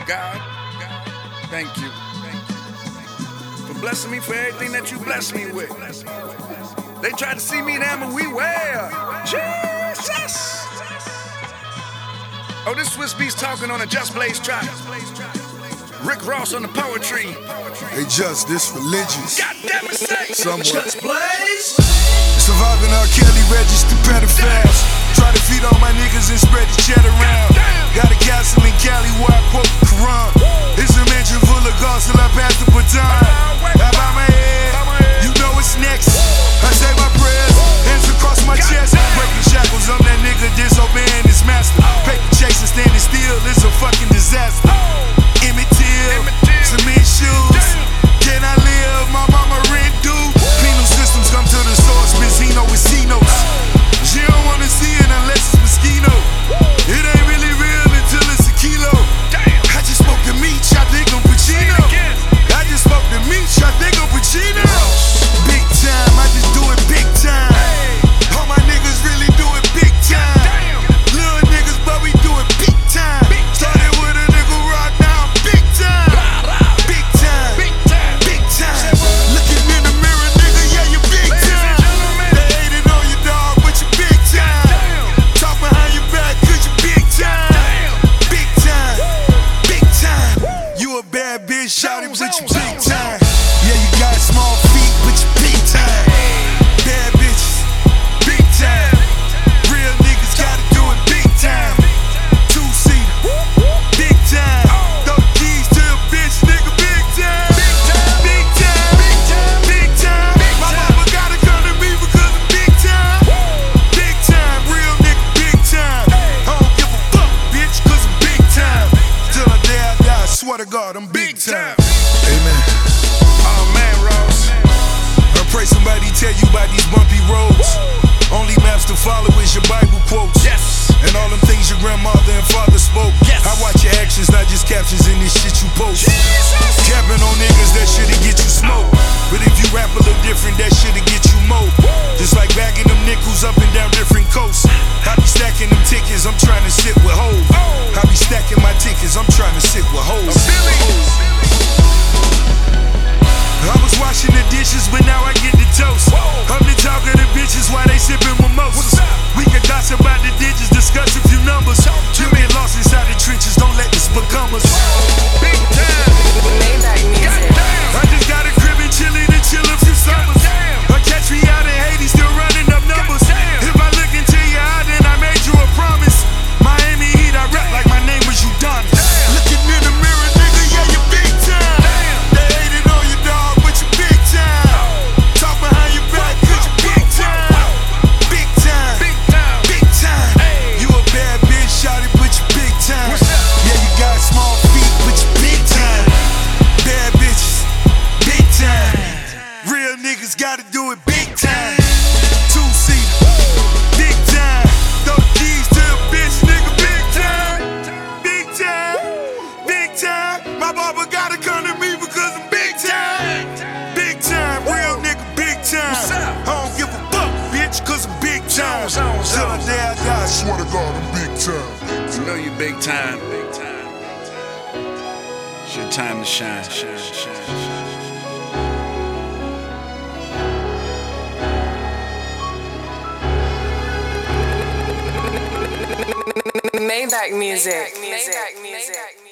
God, thank you for blessing me for everything that you blessed me with. They tried to see me there, but we were. Jesus! Oh, this Swiss Beats talking on a Just Blaze track. Rick Ross on the poetry. Hey, Just, this religious. God damn it, say. Somewhat. Just Blaze. Surviving R. Kelly registered pedophiles. Try to feed all my niggas and spread the cheddar around. Got a castle in Cali where I quote the Quran. It's a mansion full of gods till I pass the baton. I bow my head, you know what's next. I say my prayers, hands across my chest. Breaking shackles, I'm that nigga disobeying his master. Paper chasing, standing still, it's a fucking disaster. Emmett Till, cement shoes. Can I live? My mama rent due. Penal systems come to the source, Benzino with C-notes. She don't wanna see it unless it's mosquito. It ain't really real until it's a kilo. I just smoked the meat, shot think I'm Pacino. I just smoked the meat, shot think I'm Pacino. Big time, I just do it big time. All my niggas really do it big time. Little niggas, but we do it big time. Started with a nigga rock, now I'm big time. Big time, big time. Looking in the mirror, nigga, yeah, you big time. They hated on you, dog, but you big time. Talk behind your back, cause you big time. Big time, big time. You a bad bitch, shout it, but you big time. Yeah, you got small feet, but you big time. Bad bitches, big time. Real niggas gotta do it big time. Two-seater, big time. Throw the keys to a bitch, nigga, big time. Big time, big time. My mama gotta come to me because I'm big time. Big time, real nigga, big time. I don't give a fuck, bitch, cause I'm big time. Till the day I die, I swear to God, I'm big time. Amen. Oh man, Ross. I pray somebody tell you about these bumpy roads. Only maps to follow is your Bible quotes. Yes. And all them things your grandmother and father spoke. Yes. I watch your actions, not just captions in this shit you post. Capping on niggas, that shit'll get you smoked. But if you rap a little different, that shit'll get you more. Just like bagging them nickels up and down different coasts. I be stacking them tickets, I'm trying to sit with hoes. I be stacking my tickets, I'm trying to sit with hoes. I was washing the dishes, but now I get the toast. I'm the talk of the bitches while they sipping mimosas. We can gossip about the digits, discuss a few numbers. You get lost inside the trenches, don't let this become us. Big time. Maybach music. I just got a crib and chillin' and chill a few summers. Or catch me out in Haiti, still running up numbers. If I look into your eye, then I made you a promise. Miami Heat, I rap like my name was Udonis. Looking in the mirror, nigga, yeah, you big time. They hated on you, dog, but you big time. Talk behind your back, cause you big time. Big time, big time. You a bad bitch, shout it, but you big time. Yeah, you got small feet, but you big time. Bad bitches, big time. Real niggas gotta do it big time. Two-seater, big time. Throw the keys to a bitch, nigga, big time. Big time, big time. My barber gotta come to me because I'm big time. Big time, real nigga, big time. I don't give a fuck, bitch, cause I'm big time. Till the day I die, I swear to God, I'm big time. You know you big time. It's your time to shine. Maybach music.